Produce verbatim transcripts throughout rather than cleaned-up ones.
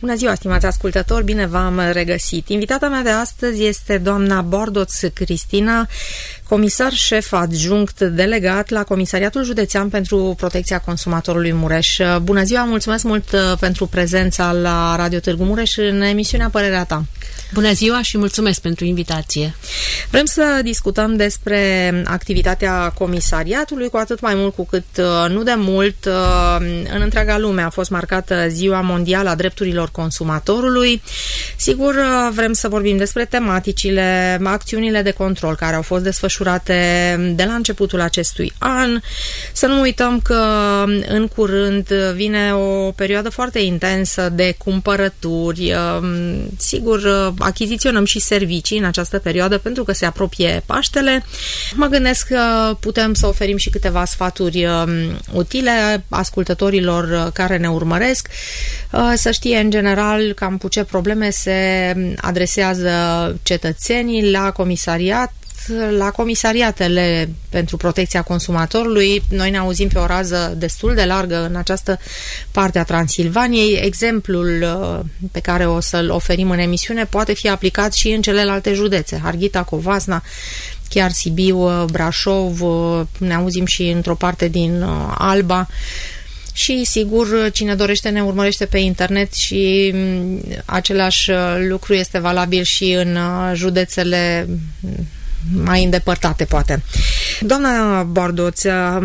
Bună ziua, stimați ascultători, bine v-am regăsit. Invitata mea de astăzi este doamna Bordoț Cristina, comisar șef adjunct delegat la Comisariatul Județean pentru Protecția Consumatorului Mureș. Bună ziua, mulțumesc mult pentru prezența la Radio Târgu Mureș în emisiunea Părerea Ta. Bună ziua și mulțumesc pentru invitație. Vrem să discutăm despre activitatea comisariatului, cu atât mai mult cu cât nu de mult în întreaga lume a fost marcată Ziua Mondială a Drepturilor Consumatorului. Sigur, vrem să vorbim despre tematicile, acțiunile de control care au fost desfășurate de la începutul acestui an. Să nu uităm că în curând vine o perioadă foarte intensă de cumpărături. Sigur, achiziționăm și servicii în această perioadă pentru că se apropie Paștele. Mă gândesc că putem să oferim și câteva sfaturi utile ascultătorilor care ne urmăresc, să știe în general cam cu ce probleme se adresează cetățenii la comisariat, la comisariatele pentru protecția consumatorului. Noi ne auzim pe o rază destul de largă în această parte a Transilvaniei. Exemplul pe care o să-l oferim în emisiune poate fi aplicat și în celelalte județe, Harghita, Covasna, chiar Sibiu, Brașov, ne auzim și într-o parte din Alba. Și, sigur, cine dorește ne urmărește pe internet și același lucru este valabil și în județele mai îndepărtate, poate. Doamna Bordoț,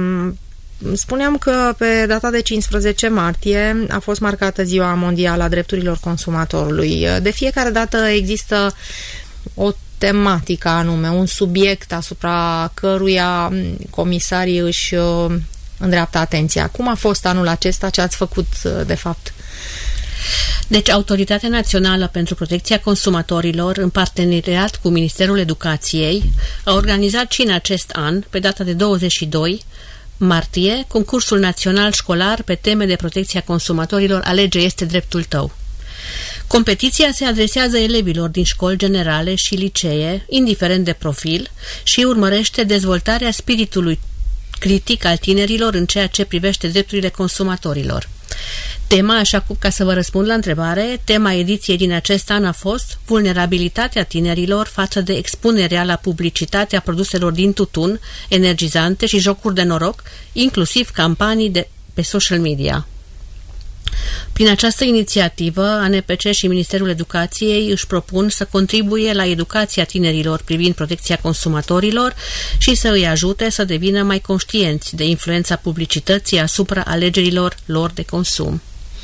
spuneam că pe data de cincisprezece martie a fost marcată Ziua Mondială a Drepturilor Consumatorului. De fiecare dată există o tematică anume, un subiect asupra căruia comisarii își îndreaptă atenția. Cum a fost anul acesta? Ce ați făcut, de fapt? Deci, Autoritatea Națională pentru Protecția Consumatorilor, în parteneriat cu Ministerul Educației, a organizat și în acest an, pe data de douăzeci și doi martie, concursul național școlar pe teme de protecția consumatorilor Alege este dreptul tău. Competiția se adresează elevilor din școli generale și licee, indiferent de profil, și urmărește dezvoltarea spiritului critic al tinerilor în ceea ce privește drepturile consumatorilor. Tema, așa cum, ca să vă răspund la întrebare, tema ediției din acest an a fost vulnerabilitatea tinerilor față de expunerea la publicitatea produselor din tutun, energizante și jocuri de noroc, inclusiv campanii de pe social media. Prin această inițiativă, A N P C și Ministerul Educației își propun să contribuie la educația tinerilor privind protecția consumatorilor și să îi ajute să devină mai conștienți de influența publicității asupra alegerilor lor de consum.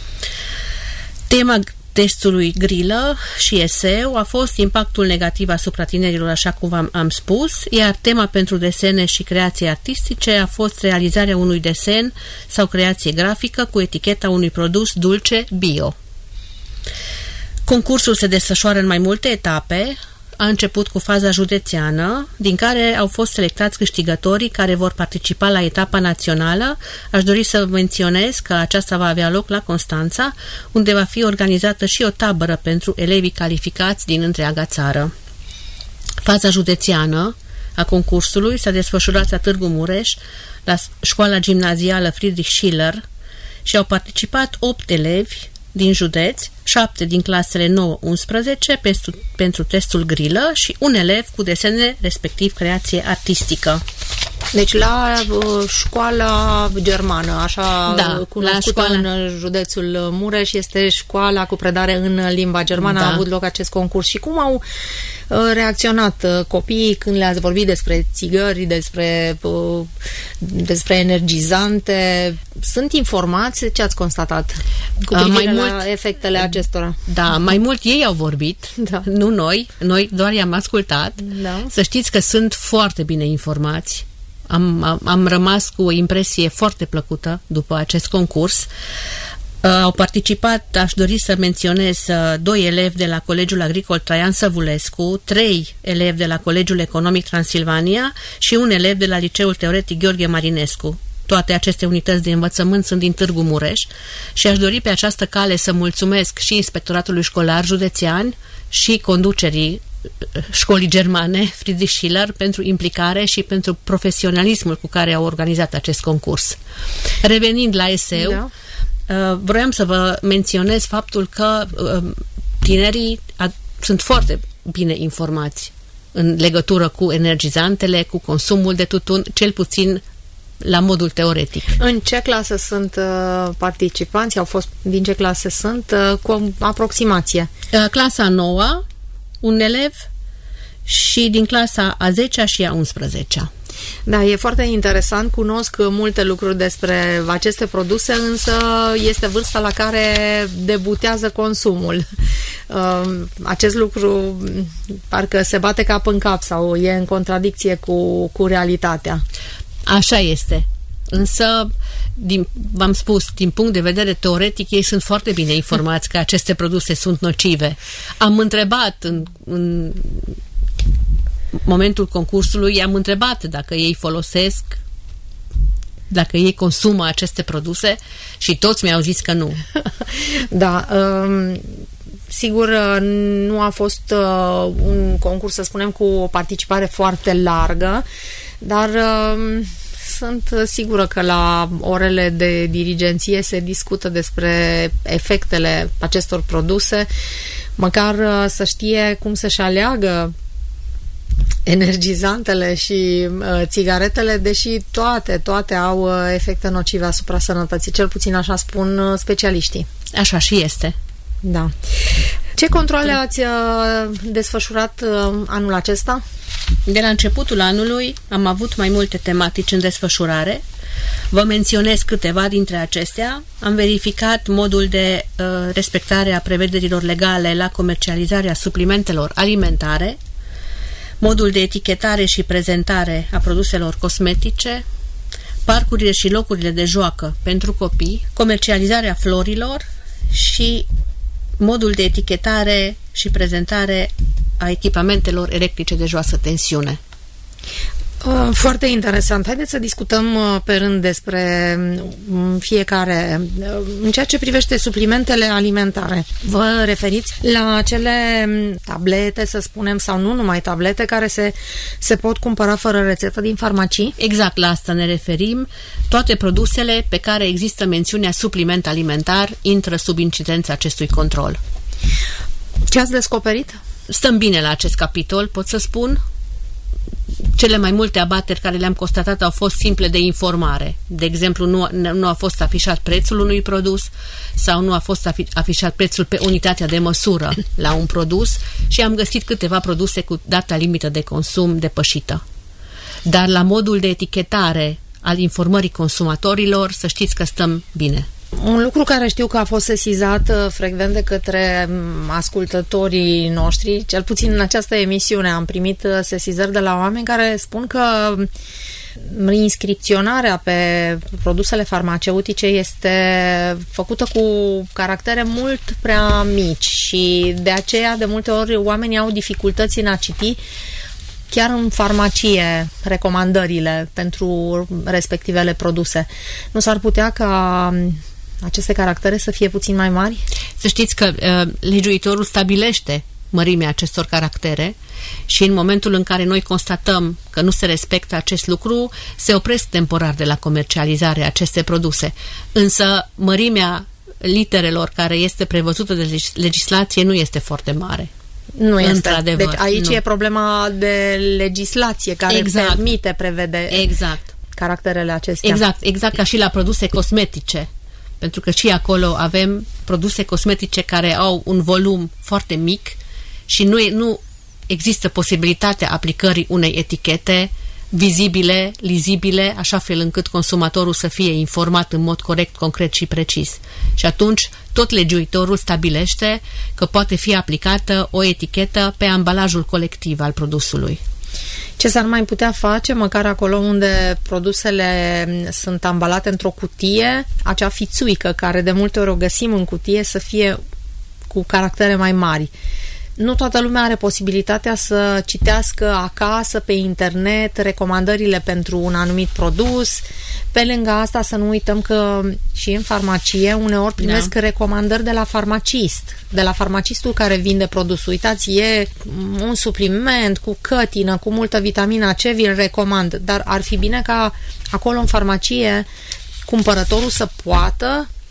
Tema testului Grilă și eseu a fost impactul negativ asupra tinerilor, așa cum am, am spus, iar tema pentru desene și creații artistice a fost realizarea unui desen sau creație grafică cu eticheta unui produs dulce bio. Concursul se desfășoară în mai multe etape. A început cu faza județeană, din care au fost selectați câștigătorii care vor participa la etapa națională. Aș dori să menționez că aceasta va avea loc la Constanța, unde va fi organizată și o tabără pentru elevii calificați din întreaga țară. Faza județeană a concursului s-a desfășurat la Târgu Mureș, la școala gimnazială Friedrich Schiller, și au participat opt elevi din județ, șapte din clasele nouă unsprezece pentru, pentru testul Grilă și un elev cu desene, respectiv creație artistică. Deci la uh, școala germană, așa da, cunoscută școala... în județul Mureș, este școala cu predare în limba germană, da. A avut loc acest concurs. Și cum au uh, reacționat uh, copiii când le-ați vorbit despre țigări, despre, uh, despre energizante? Sunt informați? Ce ați constatat cu privire uh, mai la mult, efectele acestora? Da, mai mult ei au vorbit, da. Nu noi, noi doar i-am ascultat. Da. Să știți că sunt foarte bine informați. Am, am, am rămas cu o impresie foarte plăcută după acest concurs. Uh, au participat, aș dori să menționez, uh, doi elevi de la Colegiul Agricol Traian Săvulescu, trei elevi de la Colegiul Economic Transilvania și un elev de la Liceul Teoretic Gheorghe Marinescu. Toate aceste unități de învățământ sunt din Târgu Mureș și aș dori pe această cale să mulțumesc și Inspectoratului Școlar Județean și conducerii școlii germane Friedrich Schiller pentru implicare și pentru profesionalismul cu care au organizat acest concurs. Revenind la eseu, da. Uh, vroiam să vă menționez faptul că uh, tinerii a, sunt foarte bine informați în legătură cu energizantele, cu consumul de tutun, cel puțin la modul teoretic. În ce clasă sunt uh, participanți? Au fost, din ce clase sunt? Uh, cu aproximație. Uh, clasa a noua, un elev, și din clasa a zecea și a unsprezecea. Da, e foarte interesant, cunosc multe lucruri despre aceste produse, însă este vârsta la care debutează consumul. Acest lucru parcă se bate cap în cap sau e în contradicție cu, cu realitatea. Așa este. Însă, din, v-am spus, din punct de vedere teoretic, ei sunt foarte bine informați că aceste produse sunt nocive. Am întrebat în, în momentul concursului, i-am întrebat dacă ei folosesc, dacă ei consumă aceste produse și toți mi-au zis că nu. Da, um, sigur nu a fost uh, un concurs, să spunem, cu o participare foarte largă, dar uh, sunt sigură că la orele de dirigenție se discută despre efectele acestor produse, măcar uh, să știe cum să-și aleagă energizantele și uh, țigaretele, deși toate, toate au uh, efecte nocive asupra sănătății, cel puțin așa spun uh, specialiștii. Așa și este. Da. Ce controale ați uh, desfășurat uh, anul acesta? De la începutul anului am avut mai multe tematici în desfășurare. Vă menționez câteva dintre acestea. Am verificat modul de uh, respectare a prevederilor legale la comercializarea suplimentelor alimentare, modul de etichetare și prezentare a produselor cosmetice, parcurile și locurile de joacă pentru copii, comercializarea florilor și modul de etichetare și prezentare a echipamentelor electrice de joasă tensiune. Foarte interesant. Haideți să discutăm pe rând despre fiecare. În ceea ce privește suplimentele alimentare, vă referiți la acele tablete, să spunem, sau nu numai tablete, care se, se pot cumpăra fără rețetă din farmacii? Exact, la asta ne referim. Toate produsele pe care există mențiunea supliment alimentar intră sub incidența acestui control. Ce ați descoperit? Stăm bine la acest capitol, pot să spun. Cele mai multe abateri care le-am constatat au fost simple de informare. De exemplu, nu, nu a fost afișat prețul unui produs sau nu a fost afișat prețul pe unitatea de măsură la un produs și am găsit câteva produse cu data limită de consum depășită. Dar la modul de etichetare al informării consumatorilor, să știți că stăm bine. Un lucru care știu că a fost sesizat uh, frecvent de către ascultătorii noștri, cel puțin în această emisiune am primit uh, sesizări de la oameni care spun că inscripționarea pe produsele farmaceutice este făcută cu caractere mult prea mici și de aceea de multe ori oamenii au dificultăți în a citi chiar în farmacie recomandările pentru respectivele produse. Nu s-ar putea ca aceste caractere să fie puțin mai mari? Să știți că uh, legiuitorul stabilește mărimea acestor caractere și în momentul în care noi constatăm că nu se respectă acest lucru, se opresc temporar de la comercializare aceste produse. Însă mărimea literelor care este prevăzută de legislație nu este foarte mare. Nu este. Deci aici nu. E problema de legislație care exact. permite, prevede exact. caracterele acestea. Exact, exact ca și la produse cosmetice. Pentru că și acolo avem produse cosmetice care au un volum foarte mic și nu, e, nu există posibilitatea aplicării unei etichete vizibile, lizibile, așa fel încât consumatorul să fie informat în mod corect, concret și precis. Și atunci tot legiuitorul stabilește că poate fi aplicată o etichetă pe ambalajul colectiv al produsului. Ce s-ar mai putea face, măcar acolo unde produsele sunt ambalate într-o cutie, acea fițuică care de multe ori o găsim în cutie să fie cu caractere mai mari. Nu toată lumea are posibilitatea să citească acasă, pe internet, recomandările pentru un anumit produs. Pe lângă asta să nu uităm că și în farmacie uneori primesc da. recomandări de la farmacist, de la farmacistul care vinde produsul. Uitați, e un supliment cu cătină, cu multă vitamina C, vi-l recomand. Dar ar fi bine ca acolo în farmacie cumpărătorul să poată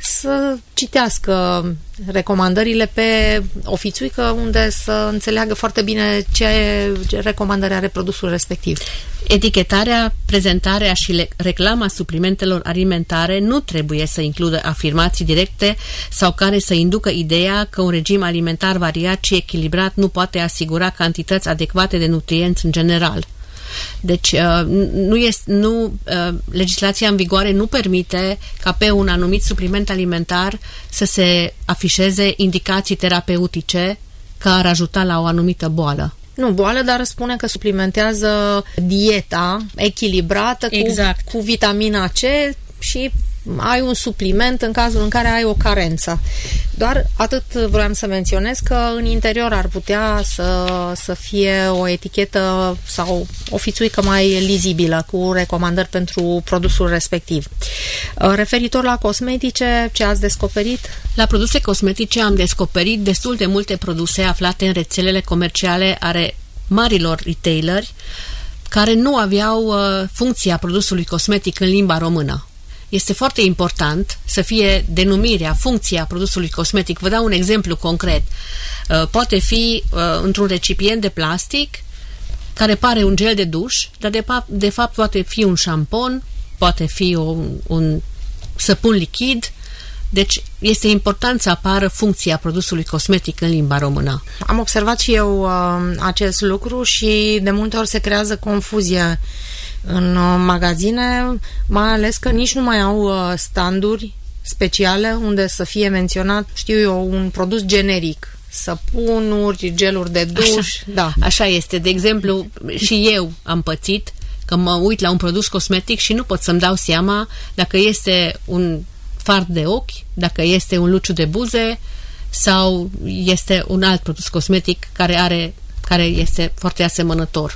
să citească recomandările pe o fițuică unde să înțeleagă foarte bine ce recomandări are produsul respectiv. Etichetarea, prezentarea și reclama suplimentelor alimentare nu trebuie să includă afirmații directe sau care să inducă ideea că un regim alimentar variat și echilibrat nu poate asigura cantități adecvate de nutrienți în general. Deci nu este, nu, legislația în vigoare nu permite ca pe un anumit supliment alimentar să se afișeze indicații terapeutice care ar ajuta la o anumită boală. Nu boală, dar spune că suplimentează dieta echilibrată exact. cu, cu vitamina C și ai un supliment în cazul în care ai o carență. Doar atât vreau să menționez că în interior ar putea să, să fie o etichetă sau o fițuică mai lizibilă cu recomandări pentru produsul respectiv. Referitor la cosmetice, ce ați descoperit? La produse cosmetice am descoperit destul de multe produse aflate în rețelele comerciale ale marilor retaileri care nu aveau uh, funcția produsului cosmetic în limba română. Este foarte important să fie denumirea, funcția produsului cosmetic. Vă dau un exemplu concret. Uh, poate fi uh, într-un recipient de plastic care pare un gel de duș, dar de, de fapt poate fi un șampon, poate fi un, un săpun lichid. Deci este important să apară funcția produsului cosmetic în limba română. Am observat și eu uh, acest lucru și de multe ori se creează confuzie în uh, magazine, mai ales că nici nu mai au uh, standuri speciale unde să fie menționat, știu eu, un produs generic, săpunuri, geluri de duș. Așa, da. Așa este. De exemplu, și eu am pățit că mă uit la un produs cosmetic și nu pot să-mi dau seama dacă este un fard de ochi, dacă este un luciu de buze sau este un alt produs cosmetic care are, care este foarte asemănător.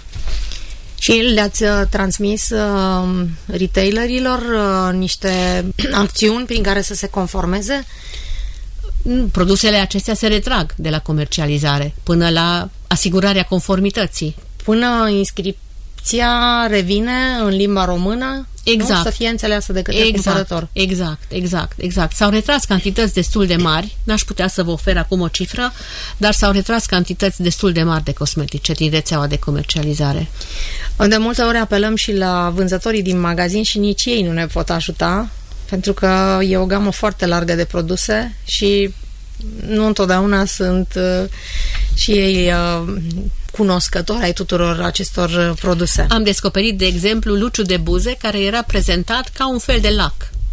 Și le-ați uh, transmis uh, retailerilor uh, niște acțiuni prin care să se conformeze? Produsele acestea se retrag de la comercializare până la asigurarea conformității. Până inscripția revine în limba română, exact. Nu? Să fie înțeleasă de către exact. cumpărător. Exact, exact, exact. S-au retras cantități destul de mari, n-aș putea să vă ofer acum o cifră, dar s-au retras cantități destul de mari de cosmetice din rețeaua de comercializare. De multe ori apelăm și la vânzătorii din magazin și nici ei nu ne pot ajuta, pentru că e o gamă foarte largă de produse și nu întotdeauna sunt uh, și ei uh, cunoscători ai tuturor acestor produse. Am descoperit, de exemplu, luciu de buze care era prezentat ca un fel de lac.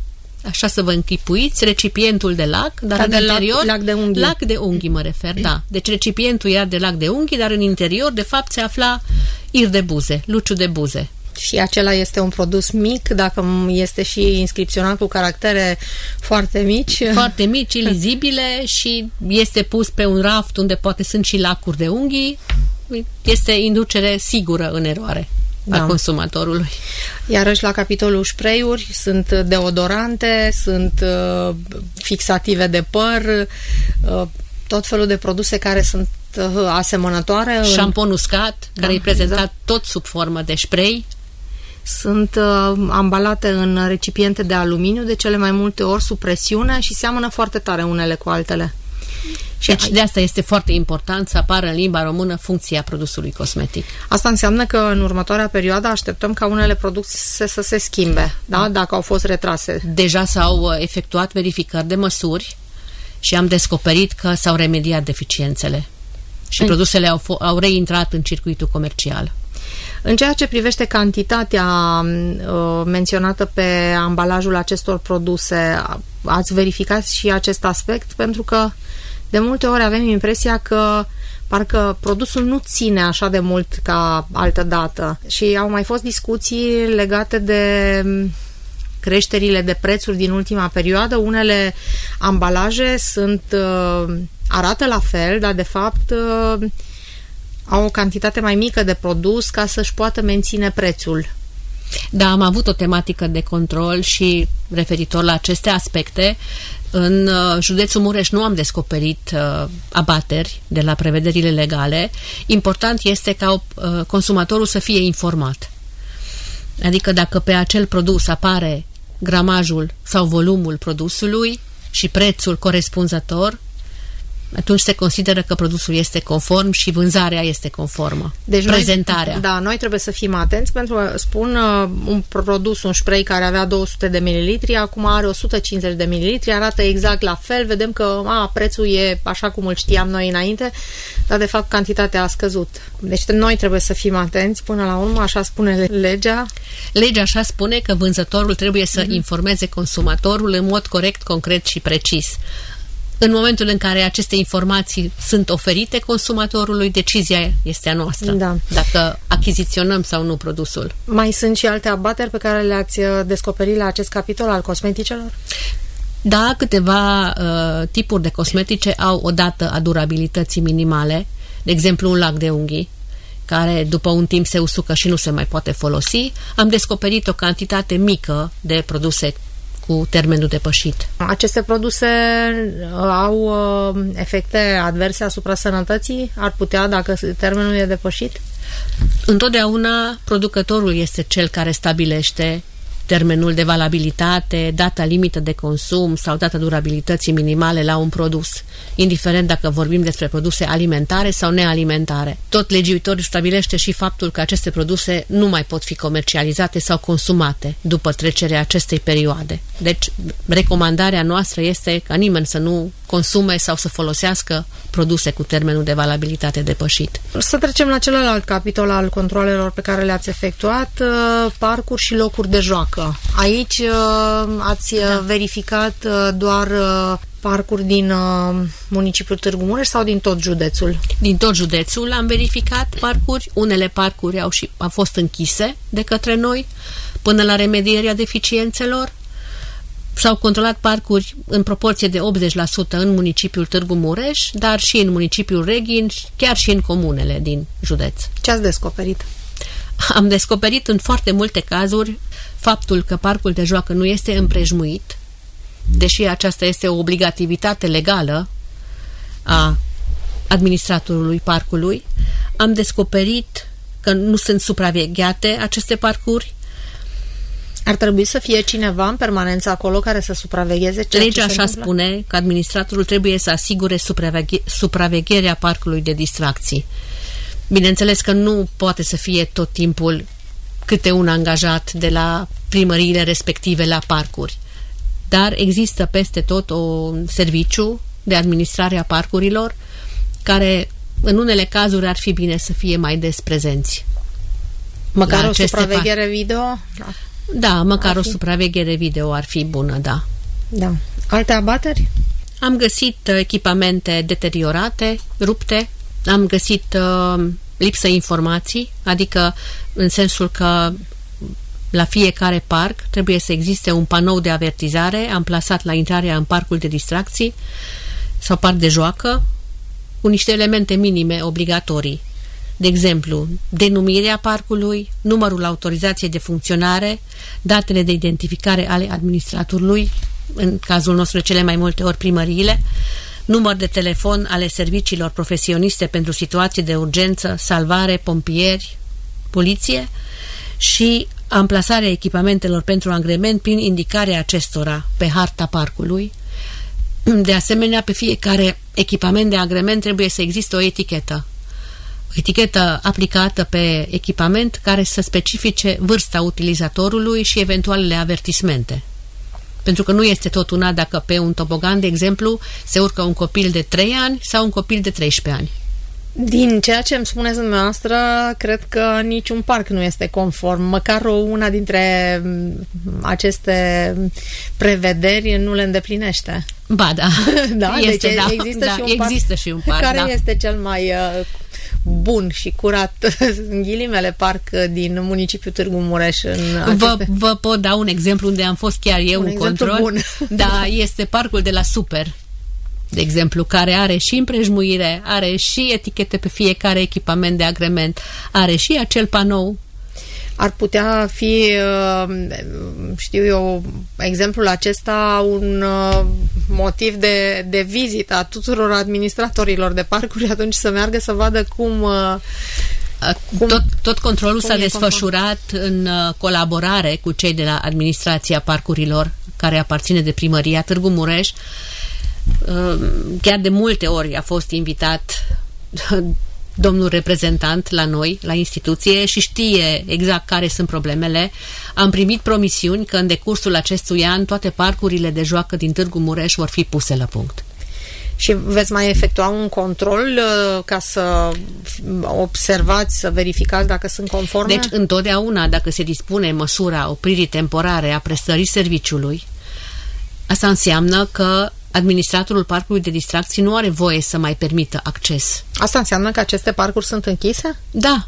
Așa să vă închipuiți, recipientul de lac, dar ca în de interior... Lac, lac de unghii. Lac de unghii mă refer, da. Deci recipientul era de lac de unghii, dar în interior, de fapt, se afla ir de buze, luciu de buze. Și acela este un produs mic, dacă este și inscripționat cu caractere foarte mici. Foarte mici, ilizibile și este pus pe un raft unde poate sunt și lacuri de unghii. Este inducere sigură în eroare da. a consumatorului. Iarăși la capitolul spray-uri sunt deodorante, sunt uh, fixative de păr, uh, tot felul de produse care sunt uh, asemănătoare. Șampon uscat, da, care e prezentat exact. tot sub formă de spray. Sunt uh, ambalate în recipiente de aluminiu, de cele mai multe ori sub presiune și seamănă foarte tare unele cu altele. Și deci de asta este foarte important să apară în limba română funcția produsului cosmetic. Asta înseamnă că în următoarea perioadă așteptăm ca unele produse să se schimbe, da? Dacă au fost retrase. Deja s-au efectuat verificări de măsuri și am descoperit că s-au remediat deficiențele și în... produsele au, au reintrat în circuitul comercial. În ceea ce privește cantitatea uh, menționată pe ambalajul acestor produse, ați verificat și acest aspect? Pentru că de multe ori avem impresia că parcă produsul nu ține așa de mult ca altă dată și au mai fost discuții legate de creșterile de prețuri din ultima perioadă. Unele ambalaje sunt uh, arată la fel, dar de fapt uh, au o cantitate mai mică de produs ca să-și poată menține prețul. Da, am avut o tematică de control și referitor la aceste aspecte. În uh, județul Mureș nu am descoperit uh, abateri de la prevederile legale. Important este ca uh, consumatorul să fie informat. Adică dacă pe acel produs apare gramajul sau volumul produsului, și prețul corespunzător, atunci se consideră că produsul este conform și vânzarea este conformă. Deci prezentarea. Noi, da, noi trebuie să fim atenți pentru că spun uh, un produs, un spray care avea două sute de mililitri, acum are o sută cincizeci de mililitri, arată exact la fel, vedem că a, prețul e așa cum îl știam noi înainte, dar de fapt cantitatea a scăzut. Deci noi trebuie să fim atenți până la urmă, așa spune legea. Legea așa spune că vânzătorul trebuie să mm-hmm. informeze consumatorul în mod corect, concret și precis. În momentul în care aceste informații sunt oferite consumatorului, decizia este a noastră. Da. Dacă achiziționăm sau nu produsul. Mai sunt și alte abateri pe care le-ați descoperit la acest capitol al cosmeticelor? Da, câteva uh, tipuri de cosmetice au o dată a durabilității minimale. De exemplu, un lac de unghii, care după un timp se usucă și nu se mai poate folosi. Am descoperit o cantitate mică de produse cu termenul depășit. Aceste produse au uh, efecte adverse asupra sănătății? Ar putea, dacă termenul e depășit? Întotdeauna producătorul este cel care stabilește termenul de valabilitate, data limită de consum sau data durabilității minimale la un produs, indiferent dacă vorbim despre produse alimentare sau nealimentare. Tot legiuitorul stabilește și faptul că aceste produse nu mai pot fi comercializate sau consumate după trecerea acestei perioade. Deci, recomandarea noastră este ca nimeni să nu consume sau să folosească produse cu termenul de valabilitate depășit. Să trecem la celălalt capitol al controalelor pe care le-ați efectuat, parcuri și locuri de joacă. Aici ați da. verificat doar parcuri din municipiul Târgu Mureș sau din tot județul? Din tot județul am verificat parcuri. Unele parcuri au, și, au fost închise de către noi până la remedierea deficiențelor. S-au controlat parcuri în proporție de optzeci la sută în municipiul Târgu Mureș, dar și în municipiul Reghin, chiar și în comunele din județ. Ce ați descoperit? Am descoperit în foarte multe cazuri faptul că parcul de joacă nu este împrejmuit, deși aceasta este o obligativitate legală a administratorului parcului. Am descoperit că nu sunt supravegheate aceste parcuri. Ar trebui să fie cineva în permanență acolo care să supravegheze ceea Legea ce se așa întâmplă? spune că administratorul trebuie să asigure supraveghe- supravegherea parcului de distracții. Bineînțeles că nu poate să fie tot timpul câte un angajat de la primăriile respective la parcuri, dar există peste tot un serviciu de administrare a parcurilor care în unele cazuri ar fi bine să fie mai des prezenți. Măcar o supraveghere par- video? Da. Da, măcar o supraveghere video ar fi bună, da. Da. Alte abateri? Am găsit echipamente deteriorate, rupte, am găsit uh, lipsă informații, adică în sensul că la fiecare parc trebuie să existe un panou de avertizare amplasat la intrarea în parcul de distracții sau parc de joacă, cu niște elemente minime obligatorii. De exemplu, denumirea parcului, numărul autorizației de funcționare, datele de identificare ale administratorului, în cazul nostru cele mai multe ori primăriile, număr de telefon ale serviciilor profesioniste pentru situații de urgență, salvare, pompieri, poliție și amplasarea echipamentelor pentru angrement prin indicarea acestora pe harta parcului. De asemenea, pe fiecare echipament de angrement trebuie să existe o etichetă. Etichetă aplicată pe echipament care să specifice vârsta utilizatorului și eventualele avertismente. Pentru că nu este tot una dacă pe un tobogan, de exemplu, se urcă un copil de trei ani sau un copil de treisprezece ani. Din ceea ce îmi spuneți dumneavoastră, cred că niciun parc nu este conform. Măcar una dintre aceste prevederi nu le îndeplinește. Ba da, da este, deci da, există, da, și un există parc și un parc. care da. este cel mai uh, bun și curat, în ghilimele, parc din municipiul Târgu Mureș. În aceste... vă, vă pot da un exemplu unde am fost chiar eu un în control. Bun. Da, este parcul de la Super, de exemplu, care are și împrejmuire, are și etichete pe fiecare echipament de agrement, are și acel panou. Ar putea fi, știu eu, exemplul acesta un motiv de, de vizită a tuturor administratorilor de parcuri, atunci să meargă să vadă cum... Cum, tot, tot controlul s-a desfășurat conform? în colaborare cu cei de la administrația parcurilor, care aparține de primăria Târgu Mureș. Chiar de multe ori a fost invitat domnul reprezentant la noi, la instituție, și știe exact care sunt problemele. Am primit promisiuni că în decursul acestui an toate parcurile de joacă din Târgu Mureș vor fi puse la punct. Și veți mai efectua un control uh, ca să observați, să verificați dacă sunt conforme? Deci, întotdeauna, dacă se dispune măsura opririi temporare a prestării serviciului, asta înseamnă că administratorul parcului de distracții nu are voie să mai permită acces. Asta înseamnă că aceste parcuri sunt închise? Da.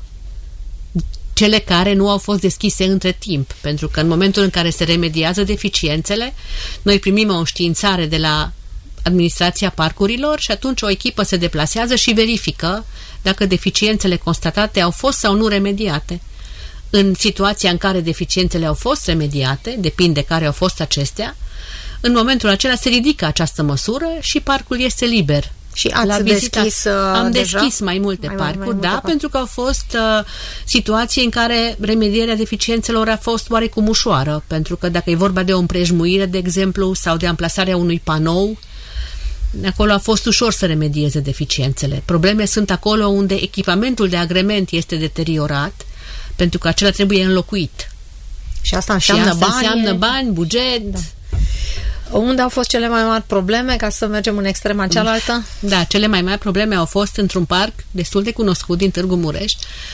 Cele care nu au fost deschise între timp, pentru că în momentul în care se remediază deficiențele, noi primim o înștiințare de la administrația parcurilor și atunci o echipă se deplasează și verifică dacă deficiențele constatate au fost sau nu remediate. În situația în care deficiențele au fost remediate, depinde care au fost acestea, în momentul acela se ridică această măsură și parcul este liber. Și ați deschis uh, Am deja? deschis mai multe mai, parcuri, mai multe da, parcuri. pentru că au fost uh, situații în care remedierea deficiențelor a fost oarecum ușoară, pentru că dacă e vorba de o împrejmuire, de exemplu, sau de amplasarea unui panou, acolo a fost ușor să remedieze deficiențele. Probleme sunt acolo unde echipamentul de agrement este deteriorat, pentru că acela trebuie înlocuit. Și asta înseamnă și asta bani? înseamnă bani, buget. Da. Unde au fost cele mai mari probleme, ca să mergem în extrema cealaltă? Da, cele mai mari probleme au fost într-un parc destul de cunoscut din Târgu Mureș,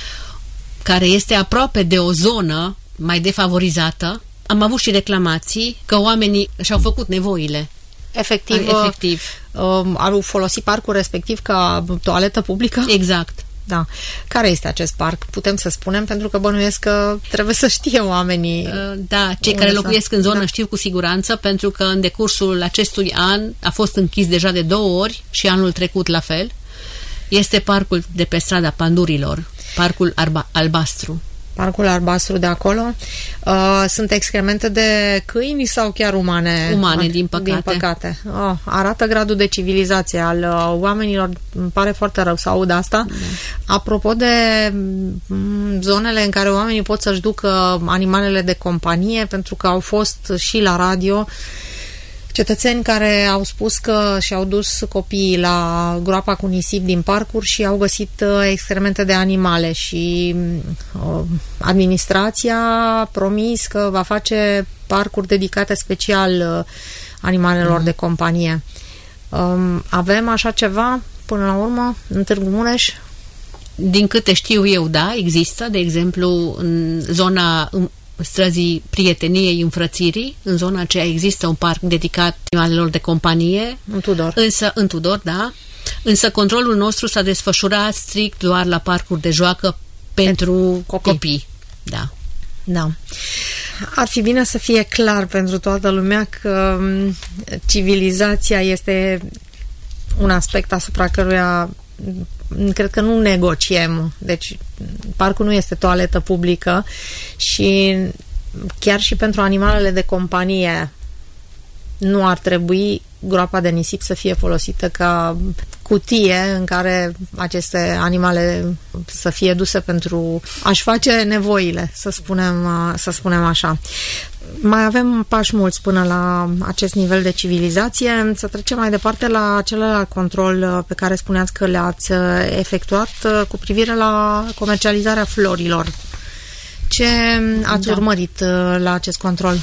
care este aproape de o zonă mai defavorizată. Am avut și reclamații că oamenii și-au făcut nevoile. Efectiv, Efectiv. Uh, au folosit parcul respectiv ca toaletă publică? Exact. Da. Care este acest parc? Putem să spunem, pentru că bănuiesc că trebuie să știe oamenii. Da, cei care locuiesc să... în zonă da. știu cu siguranță, pentru că în decursul acestui an a fost închis deja de două ori și anul trecut la fel. Este parcul de pe strada Pandurilor, parcul Arba- Albastru. Parcul albastru de acolo. Uh, sunt excremente de câini sau chiar umane? Umane, din păcate. Din păcate. Oh, arată gradul de civilizație al uh, oamenilor. Îmi pare foarte rău să aud asta. Da. Apropo de m, zonele în care oamenii pot să-și ducă animalele de companie, pentru că au fost și la radio cetățeni care au spus că și-au dus copiii la groapa cu nisip din parcuri și au găsit excremente de animale și uh, administrația a promis că va face parcuri dedicate special uh, animalelor mm. de companie. Um, avem așa ceva până la urmă în Târgu Mureș? Din câte știu eu, da, există, de exemplu, în zona străzii Prieteniei Înfrățirii, în zona aceea există un parc dedicat animalelor de companie. În Tudor. Însă, în Tudor, da. Însă controlul nostru s-a desfășurat strict doar la parcuri de joacă pentru, pentru copii. copii. Da. Da. Ar fi bine să fie clar pentru toată lumea că civilizația este un aspect asupra căruia cred că nu negociem. Deci parcul nu este toaletă publică și chiar și pentru animalele de companie nu ar trebui groapa de nisip să fie folosită ca cutie în care aceste animale să fie duse pentru a-și face nevoile, să spunem, să spunem așa. Mai avem pași mulți până la acest nivel de civilizație. Să trecem mai departe la celălalt control pe care spuneați că le-ați efectuat cu privire la comercializarea florilor. Ce ați da. urmărit la acest control?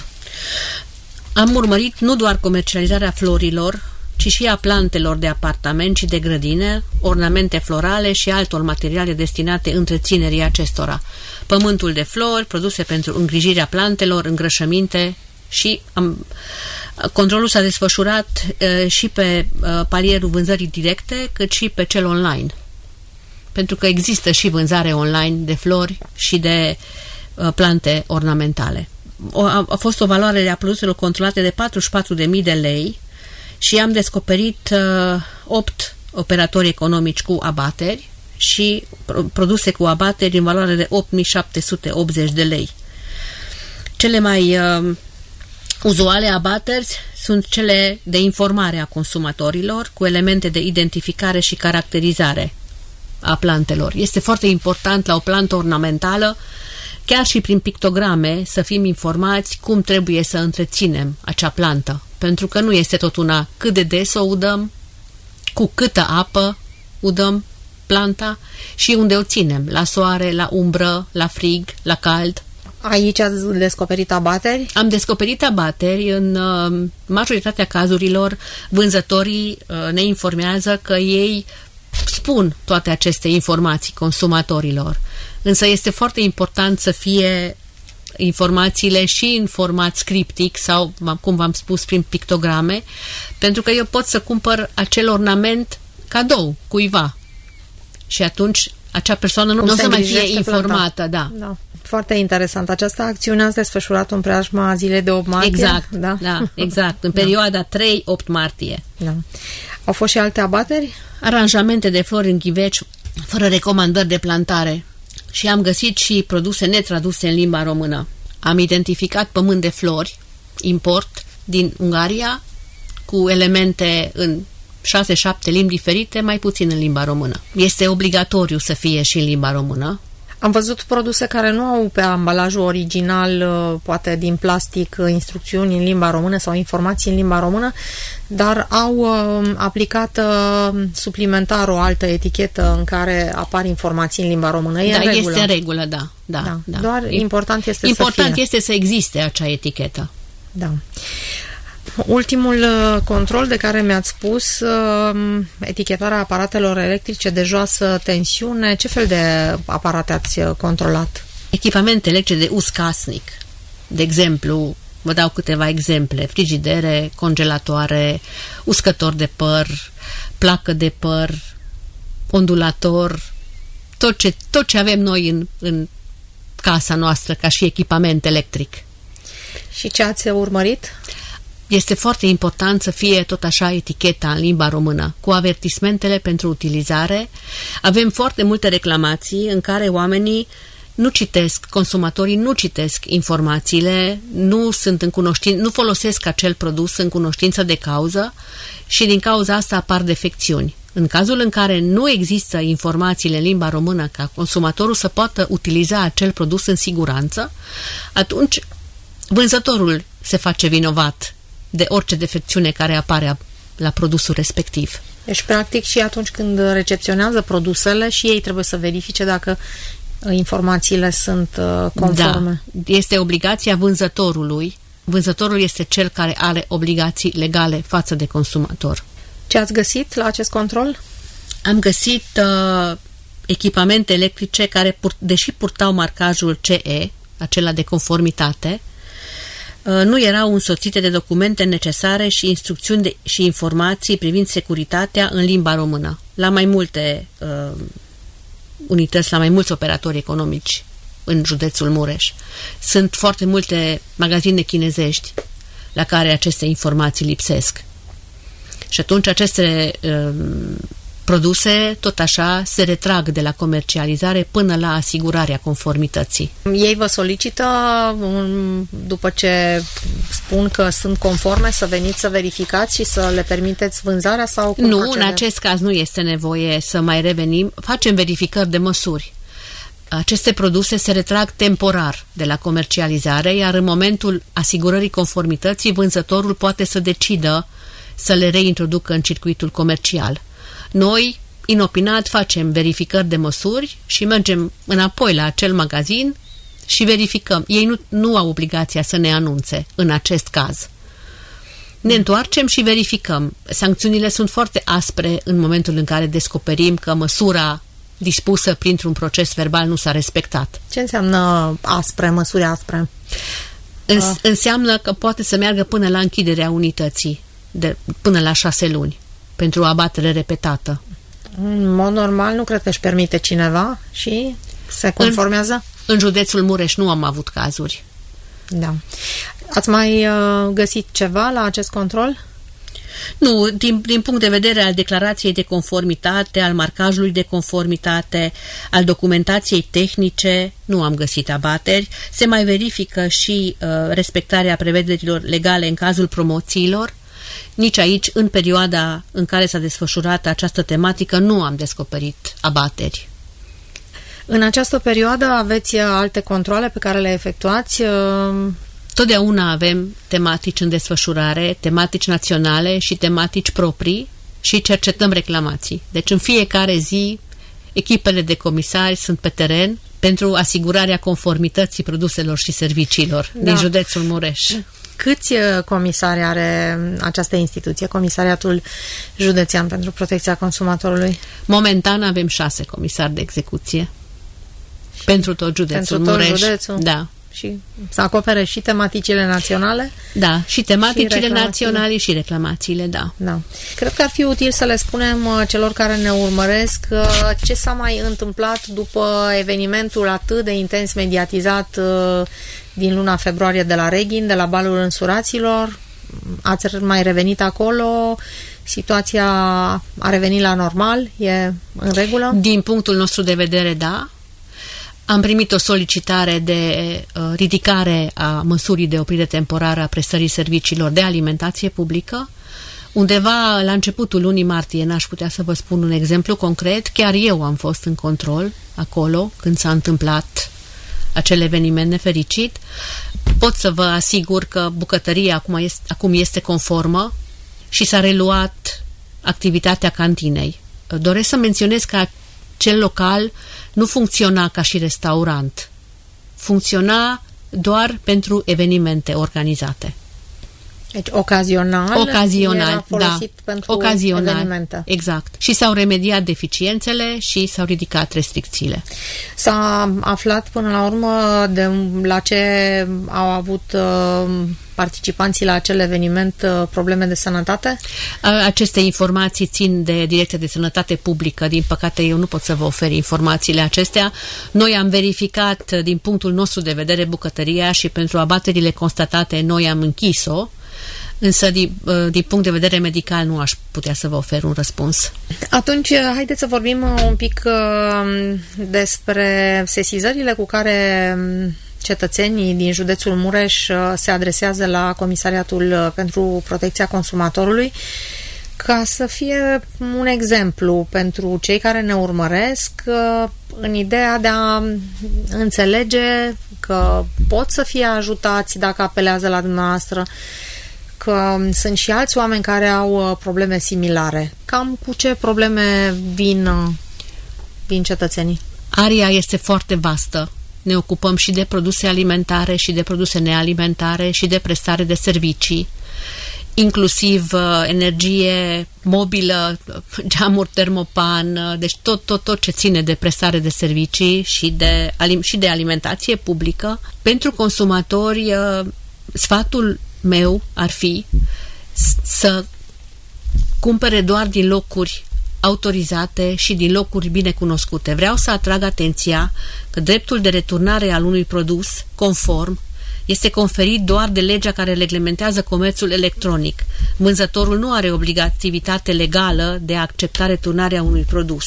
Am urmărit nu doar comercializarea florilor, ci și a plantelor de apartament și de grădine, ornamente florale și altor materiale destinate întreținerii acestora. Pământul de flori, produse pentru îngrijirea plantelor, îngrășăminte și am, controlul s-a desfășurat uh, și pe uh, palierul vânzării directe, cât și pe cel online. Pentru că există și vânzare online de flori și de uh, plante ornamentale. O, a, a fost o valoare a produselor controlate de patruzeci și patru de mii de lei și am descoperit uh, opt operatori economici cu abateri și produse cu abateri în valoare de opt mii șapte sute optzeci de lei. Cele mai uh, uzuale abateri sunt cele de informare a consumatorilor cu elemente de identificare și caracterizare a plantelor. Este foarte important la o plantă ornamentală chiar și prin pictograme, să fim informați cum trebuie să întreținem acea plantă. Pentru că nu este tot una cât de des o udăm, cu câtă apă udăm planta și unde o ținem, la soare, la umbră, la frig, la cald. Aici ați descoperit abateri? Am descoperit abateri. În uh, majoritatea cazurilor, vânzătorii uh, ne informează că ei spun toate aceste informații consumatorilor. Însă este foarte important să fie informațiile și în format scriptic sau, cum v-am spus, prin pictograme, pentru că eu pot să cumpăr acel ornament cadou cuiva și atunci acea persoană nu, nu o să mai fie informată. Da. Da. Foarte interesant. Această acțiune ați desfășurat în preajma zilei de opt martie? Exact, da, da exact. În perioada trei opt martie. Da. Au fost și alte abateri? Aranjamente de flori în ghiveci fără recomandări de plantare. Și am găsit și produse netraduse în limba română. Am identificat pământ de flori, import din Ungaria, cu elemente în șase șapte limbi diferite, mai puțin în limba română. Este obligatoriu să fie și în limba română. Am văzut produse care nu au pe ambalajul original, poate din plastic, instrucțiuni în limba română sau informații în limba română, dar au aplicat suplimentar o altă etichetă în care apar informații în limba română. E da, în regulă. Este în regulă, da. da, da. da. Doar e, important este important să fie. este să existe acea etichetă. Da. Ultimul control de care mi-ați spus, etichetarea aparatelor electrice de joasă tensiune, ce fel de aparate ați controlat? Echipamente electrice de uz casnic. De exemplu, vă dau câteva exemple: frigidere, congelatoare, uscător de păr, placă de păr, ondulator, tot ce, tot ce avem noi în, în casa noastră ca și echipament electric. Și ce ați urmărit? Este foarte important să fie tot așa eticheta în limba română, cu avertismentele pentru utilizare. Avem foarte multe reclamații în care oamenii nu citesc, consumatorii nu citesc informațiile, nu sunt în cunoștință, nu folosesc acel produs în cunoștință de cauză și din cauza asta apar defecțiuni. În cazul în care nu există informațiile în limba română ca consumatorul să poată utiliza acel produs în siguranță, atunci vânzătorul se face vinovat de orice defecțiune care apare la produsul respectiv. Deci, practic, și atunci când recepționează produsele, și ei trebuie să verifice dacă informațiile sunt conforme. Da, este obligația vânzătorului. Vânzătorul este cel care are obligații legale față de consumator. Ce ați găsit la acest control? Am găsit uh, echipamente electrice care, pur, deși purtau marcajul C E, acela de conformitate, nu erau însoțite de documente necesare și instrucțiuni de, și informații privind securitatea în limba română. La mai multe uh, unități, la mai mulți operatori economici în județul Mureș. Sunt foarte multe magazine chinezești la care aceste informații lipsesc. Și atunci aceste uh, produse, tot așa, se retrag de la comercializare până la asigurarea conformității. Ei vă solicită, după ce spun că sunt conforme, să veniți să verificați și să le permiteți vânzarea? Sau cum nu, procede? În acest caz nu este nevoie să mai revenim. Facem verificări de măsuri. Aceste produse se retrag temporar de la comercializare, iar în momentul asigurării conformității, vânzătorul poate să decidă să le reintroducă în circuitul comercial. Noi, inopinat, facem verificări de măsuri și mergem înapoi la acel magazin și verificăm. Ei nu, nu au obligația să ne anunțe în acest caz. Ne întoarcem și verificăm. Sancțiunile sunt foarte aspre în momentul în care descoperim că măsura dispusă printr-un proces verbal nu s-a respectat. Ce înseamnă aspre, măsuri aspre? Îns, uh. Înseamnă că poate să meargă până la închiderea unității, de, până la șase luni. Pentru o abatere repetată. În mod normal nu cred că își permite cineva și se conformează? În, în județul Mureș nu am avut cazuri. Da. Ați mai uh, găsit ceva la acest control? Nu, din, din punct de vedere al declarației de conformitate, al marcajului de conformitate, al documentației tehnice, nu am găsit abateri. Se mai verifică și uh, respectarea prevederilor legale în cazul promoțiilor. Nici aici, în perioada în care s-a desfășurat această tematică, nu am descoperit abateri. În această perioadă aveți alte controale pe care le efectuați? Totdeauna avem tematici în desfășurare, tematici naționale și tematici proprii și cercetăm reclamații. Deci în fiecare zi echipele de comisari sunt pe teren pentru asigurarea conformității produselor și serviciilor da. din județul Mureș. Câți comisari are această instituție, Comisariatul Județean pentru Protecția Consumatorului? Momentan avem șase comisari de execuție. Și pentru tot județul pentru Mureș. Tot județul? Da. Și să acopere și tematicile naționale? Da, și tematicile și naționale și reclamațiile, da. da. Cred că ar fi util să le spunem celor care ne urmăresc ce s-a mai întâmplat după evenimentul atât de intens mediatizat din luna februarie de la Reghin, de la Balul Însuraților. Ați mai revenit acolo? Situația a revenit la normal? E în regulă? Din punctul nostru de vedere, da. Am primit o solicitare de uh, ridicare a măsurii de oprire temporară a prestării serviciilor de alimentație publică. Undeva la începutul lunii martie, n-aș putea să vă spun un exemplu concret, chiar eu am fost în control acolo când s-a întâmplat acel eveniment nefericit. Pot să vă asigur că bucătăria acum este, acum este conformă și s-a reluat activitatea cantinei. Doresc să menționez că acel local nu funcționa ca și restaurant. Funcționa doar pentru evenimente organizate. Deci ocazional, ocazional era folosit da, pentru ocazional, evenimente. Exact. Și s-au remediat deficiențele și s-au ridicat restricțiile. S-a aflat până la urmă de la ce au avut uh, participanții la acel eveniment uh, probleme de sănătate? Aceste informații țin de Direcția de Sănătate Publică. Din păcate eu nu pot să vă ofer informațiile acestea. Noi am verificat din punctul nostru de vedere bucătăria și pentru abaterile constatate noi am închis-o. Însă, din, din punct de vedere medical, nu aș putea să vă ofer un răspuns. Atunci, haideți să vorbim un pic despre sesizările cu care cetățenii din județul Mureș se adresează la Comisariatul pentru Protecția Consumatorului, ca să fie un exemplu pentru cei care ne urmăresc în ideea de a înțelege că pot să fie ajutați dacă apelează la dumneavoastră, că sunt și alți oameni care au probleme similare. Cam cu ce probleme vin, vin cetățenii? Aria este foarte vastă. Ne ocupăm și de produse alimentare și de produse nealimentare și de prestare de servicii, inclusiv uh, energie mobilă, geamuri termopan, deci tot, tot, tot ce ține de prestare de servicii și de, și de alimentație publică. Pentru consumatori, uh, sfatul meu ar fi să cumpere doar din locuri autorizate și din locuri bine cunoscute. Vreau să atrag atenția că dreptul de returnare al unui produs conform este conferit doar de legea care reglementează comerțul electronic. Vânzătorul nu are obligativitate legală de a accepta returnarea unui produs,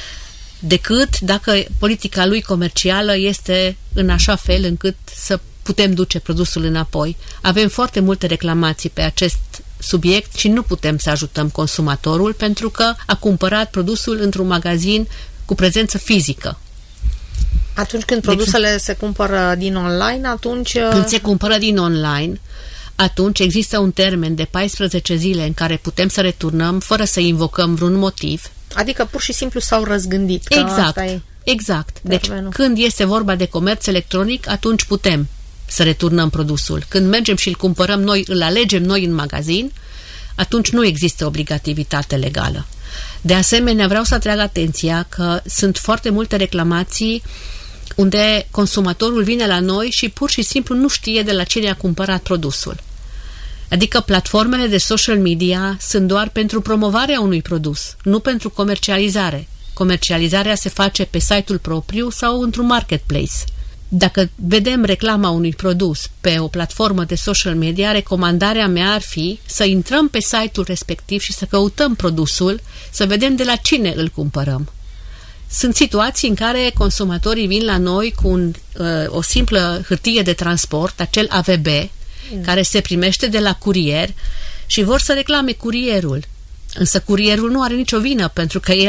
decât dacă politica lui comercială este în așa fel încât să putem duce produsul înapoi. Avem foarte multe reclamații pe acest subiect și nu putem să ajutăm consumatorul pentru că a cumpărat produsul într-un magazin cu prezență fizică. Atunci când produsele deci, se cumpără din online, atunci... Când se cumpără din online, atunci există un termen de paisprezece zile în care putem să returnăm fără să invocăm vreun motiv. Adică pur și simplu s-au răzgândit. Exact, exact. Deci când este vorba de comerț electronic, atunci putem să returnăm produsul. Când mergem și îl cumpărăm noi, îl alegem noi în magazin, atunci nu există obligativitate legală. De asemenea, vreau să atrag atenția că sunt foarte multe reclamații unde consumatorul vine la noi și pur și simplu nu știe de la cine a cumpărat produsul. Adică platformele de social media sunt doar pentru promovarea unui produs, nu pentru comercializare. Comercializarea se face pe site-ul propriu sau într-un marketplace. Dacă vedem reclama unui produs pe o platformă de social media, recomandarea mea ar fi să intrăm pe site-ul respectiv și să căutăm produsul, să vedem de la cine îl cumpărăm. Sunt situații în care consumatorii vin la noi cu un, uh, o simplă hârtie de transport, acel A V B, mm. care se primește de la curier și vor să reclame curierul. Însă curierul nu are nicio vină pentru că el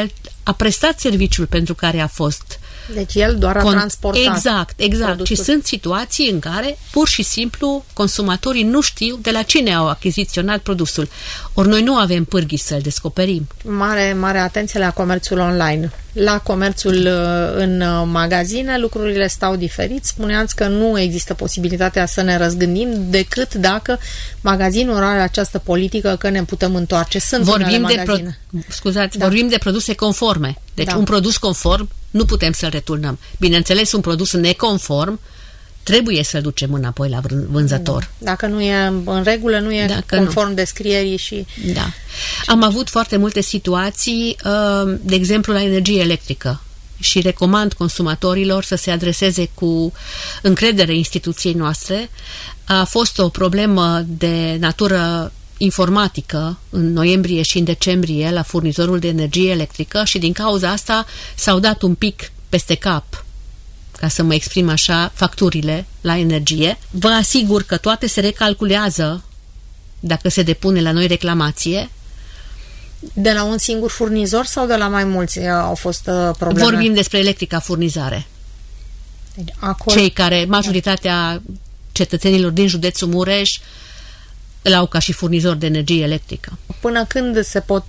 a prestat serviciul pentru care a fost. Deci el doar a Con- transportat. Exact, exact. produsul. Și sunt situații în care pur și simplu consumatorii nu știu de la cine au achiziționat produsul. Ori noi nu avem pârghii să-l descoperim. Mare, mare atenție la comerțul online. La comerțul uh, în uh, magazine lucrurile stau diferit. Spuneați că nu există posibilitatea să ne răzgândim decât dacă magazinul are această politică că ne putem întoarce. Sunt vorbim de magazine. pro- scuzați, Da. vorbim de produse conforme. Deci Da. un produs conform nu putem să-l returnăm. Bineînțeles, un produs neconform trebuie să-l ducem înapoi la vân- vânzător. Dacă nu e în regulă, nu e Dacă conform descrierii și... Da. Am avut foarte multe situații, uh, de exemplu la energie electrică, și recomand consumatorilor să se adreseze cu încredere instituției noastre. A fost o problemă de natură informatică în noiembrie și în decembrie la furnizorul de energie electrică și din cauza asta s-au dat un pic peste cap, ca să mă exprim așa, facturile la energie. Vă asigur că toate se recalculează dacă se depune la noi reclamație. De la un singur furnizor sau de la mai mulți au fost uh, probleme? Vorbim despre electrica furnizare. Deci, acolo... Cei care, majoritatea cetățenilor din județul Mureș îl au ca și furnizor de energie electrică. Până când se pot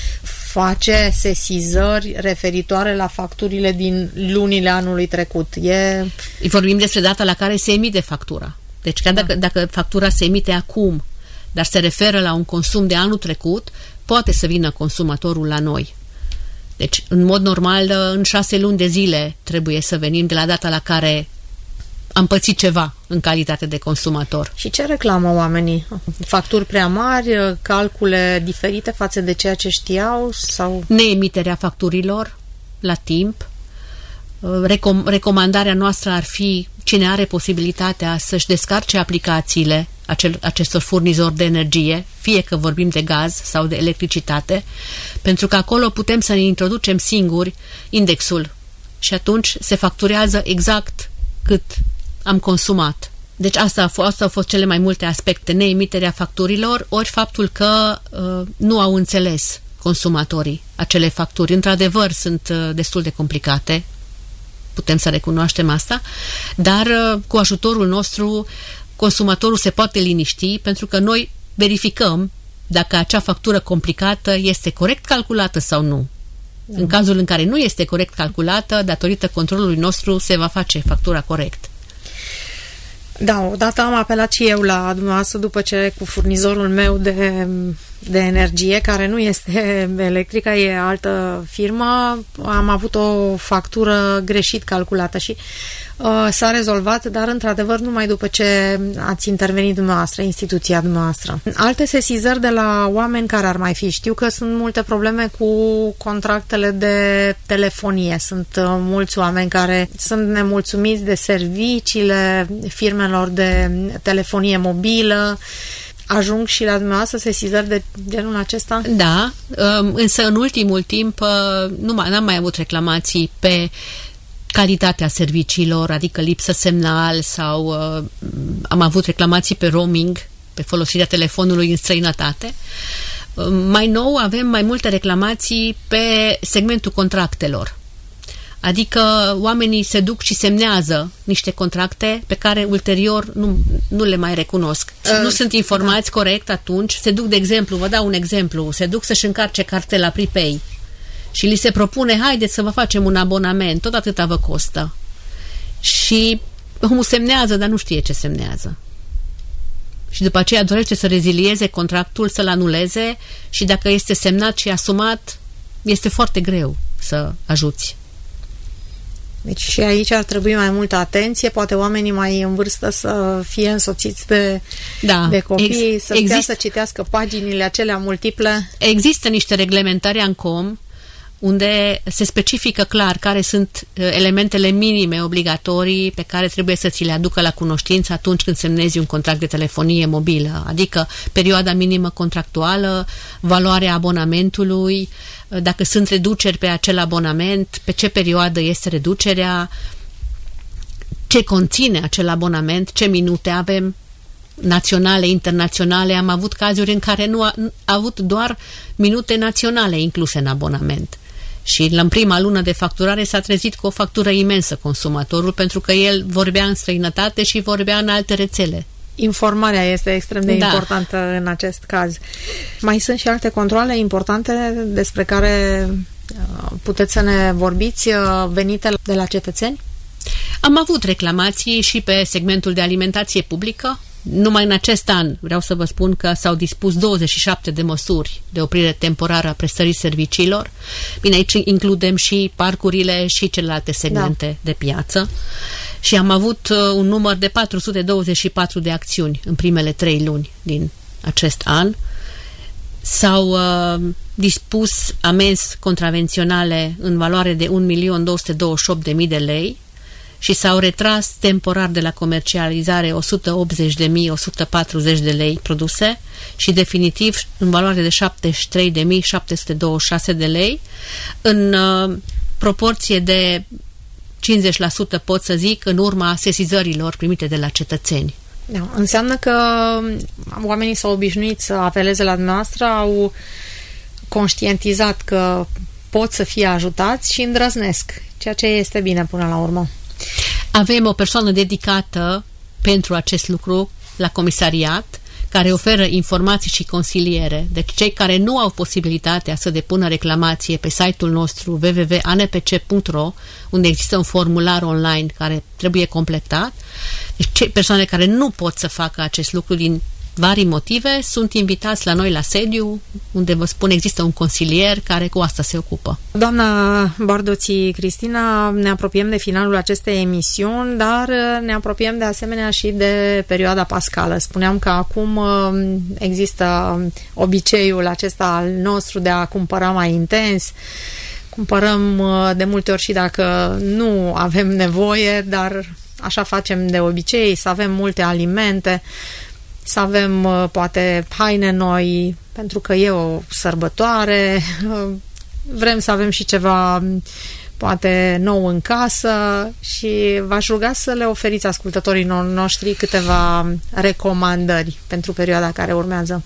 face sesizări referitoare la facturile din lunile anului trecut? E... Vorbim despre data la care se emite factura. Deci chiar dacă, dacă factura se emite acum, dar se referă la un consum de anul trecut, poate să vină consumatorul la noi. Deci, în mod normal, în șase luni de zile trebuie să venim de la data la care am pățit ceva în calitate de consumator. Și ce reclamă oamenii? Facturi prea mari, calcule diferite față de ceea ce știau? Sau... Neemiterea facturilor la timp. Recom- recomandarea noastră ar fi cine are posibilitatea să-și descarce aplicațiile acel, acestor furnizori de energie, fie că vorbim de gaz sau de electricitate, pentru că acolo putem să ne introducem singuri indexul și atunci se facturează exact cât am consumat. Deci asta, a fost, asta au fost cele mai multe aspecte, neemiterea facturilor, ori faptul că uh, nu au înțeles consumatorii acele facturi. Într-adevăr, sunt uh, destul de complicate, putem să recunoaștem asta, dar uh, cu ajutorul nostru consumatorul se poate liniști pentru că noi verificăm dacă acea factură complicată este corect calculată sau nu. Da. În cazul în care nu este corect calculată, datorită controlului nostru se va face factura corect. Da, odată am apelat și eu la dumneavoastră după ce cu furnizorul meu de, de energie, care nu este electrica, e altă firmă, am avut o factură greșit calculată și uh, s-a rezolvat, dar într-adevăr numai după ce ați intervenit dumneavoastră, instituția dumneavoastră. Alte sesizări de la oameni care ar mai fi, știu că sunt multe probleme cu contractele de telefonie, sunt uh, mulți oameni care sunt nemulțumiți de serviciile firmelor de telefonie mobilă. Ajung și la dumneavoastră sesizări de genul acesta? Da, însă în ultimul timp nu mai, n-am mai avut reclamații pe calitatea serviciilor, adică lipsă semnal sau uh, am avut reclamații pe roaming, pe folosirea telefonului în străinătate. Uh, mai nou avem mai multe reclamații pe segmentul contractelor. Adică oamenii se duc și semnează niște contracte pe care ulterior nu, nu le mai recunosc. Uh, nu sunt informați da. corect atunci. Se duc, de exemplu, vă dau un exemplu, se duc să-și încarce cartela Prepay și li se propune, haideți să vă facem un abonament, tot atâta vă costă. Și omul semnează, dar nu știe ce semnează. Și după aceea dorește să rezilieze contractul, să-l anuleze și dacă este semnat și asumat, este foarte greu să ajuți. Deci și aici ar trebui mai multă atenție, poate oamenii mai în vârstă să fie însoțiți de, da, de copii, ex- să stea exist- să citească paginile acelea multiple. Există niște reglementări ANCOM unde se specifică clar care sunt elementele minime obligatorii pe care trebuie să ți le aducă la cunoștință atunci când semnezi un contract de telefonie mobilă, adică perioada minimă contractuală, valoarea abonamentului, dacă sunt reduceri pe acel abonament, pe ce perioadă este reducerea, ce conține acel abonament, ce minute avem, naționale, internaționale. Am avut cazuri în care nu a, a avut doar minute naționale incluse în abonament. Și în prima lună de facturare s-a trezit cu o factură imensă consumatorul, pentru că el vorbea în străinătate și vorbea în alte rețele. Informarea este extrem de da. importantă în acest caz. Mai sunt și alte controale importante despre care puteți să ne vorbiți, venite de la cetățeni? Am avut reclamații și pe segmentul de alimentație publică. Numai în acest an vreau să vă spun că s-au dispus douăzeci și șapte de măsuri de oprire temporară a prestării serviciilor. Bine, aici includem și parcurile și celelalte segmente da. de piață. Și am avut un număr de patru sute douăzeci și patru de acțiuni în primele trei luni din acest an. S-au uh, dispus amenzi contravenționale în valoare de un milion două sute douăzeci și opt de mii de lei și s-au retras temporar de la comercializare o sută optzeci de mii o sută patruzeci de lei produse și definitiv în valoare de șaptezeci și trei de mii șapte sute douăzeci și șase de lei. În uh, proporție de cincizeci la sută pot să zic în urma sesizărilor primite de la cetățeni. Da, înseamnă că oamenii s-au obișnuit să apeleze la dumneavoastră, au conștientizat că pot să fie ajutați și îndrăznesc, ceea ce este bine până la urmă. Avem o persoană dedicată pentru acest lucru la comisariat, care oferă informații și consiliere. Deci cei care nu au posibilitatea să depună reclamație pe site-ul nostru w w w punct a n p c punct r o, unde există un formular online care trebuie completat, deci cei persoane care nu pot să facă acest lucru din vari motive sunt invitați la noi la sediu, unde vă spun există un consilier care cu asta se ocupă. Doamna Bardoții Cristina, ne apropiem de finalul acestei emisiuni, dar ne apropiem de asemenea și de perioada pascală. Spuneam că acum există obiceiul acesta al nostru de a cumpăra mai intens. Cumpărăm de multe ori și dacă nu avem nevoie, dar așa facem de obicei, să avem multe alimente, să avem poate haine noi, pentru că e o sărbătoare, vrem să avem și ceva poate nou în casă și v-aș ruga să le oferiți ascultătorilor noștri câteva recomandări pentru perioada care urmează.